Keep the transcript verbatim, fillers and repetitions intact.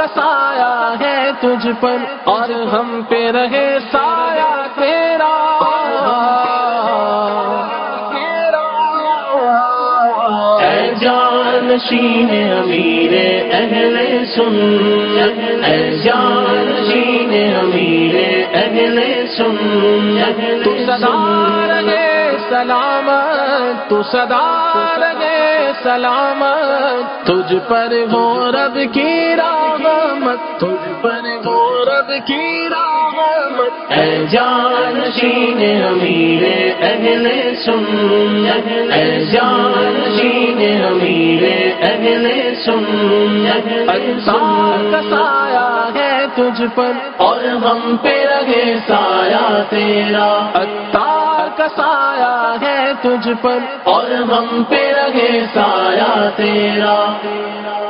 کا سایہ ہے تجھ پر اور ہم پہ رہے سایہ تیرا اے جانشین امیر اہل سنت، اے جانشین امیر اہل سنت، تو سدا رہے سلامت، تو سدا رہے سلامت، تجھ پر ہو رب کی رحمت، تجھ پر ہو رب کی رحمت۔ اے جانشین امیر اہل سنت، اے جانشین امیر اہل سنت، عطار کا سایہ ہے تجھ پر اور ہم پہ رہے سایہ تیرا، عطار کا سایہ ہے تجھ پر اور ہم پہ رہے سایہ تیرا۔